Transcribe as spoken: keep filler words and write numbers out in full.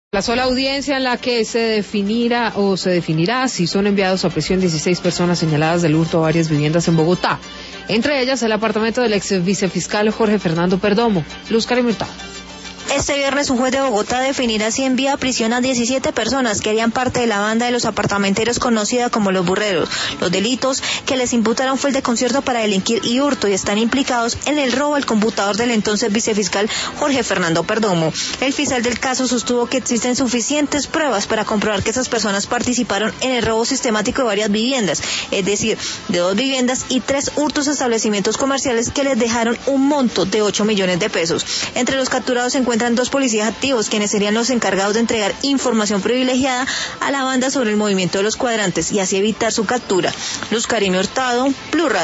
La sola audiencia en la que se definirá o se definirá si son enviados a prisión dieciséis personas señaladas del hurto a varias viviendas en Bogotá, entre ellas el apartamento del ex vicefiscal Jorge Fernando Perdomo. Luz Karim Hurtado. Este viernes un juez de Bogotá definirá si envía a prisión a diecisiete personas que harían parte de la banda de los apartamenteros conocida como Los Burreros. Los delitos que les imputaron fue el de concierto para delinquir y hurto y están implicados en el robo al computador del entonces vicefiscal Jorge Fernando Perdomo. El fiscal del caso sostuvo que existen suficientes pruebas para comprobar que esas personas participaron en el robo sistemático de varias viviendas, es decir, de dos viviendas y tres hurtos a establecimientos comerciales que les dejaron un monto de ocho millones de pesos. Entre los capturados se encuentran dos policías activos, quienes serían los encargados de entregar información privilegiada a la banda sobre el movimiento de los cuadrantes y así evitar su captura. Luz Karim Hurtado, Blue Radio.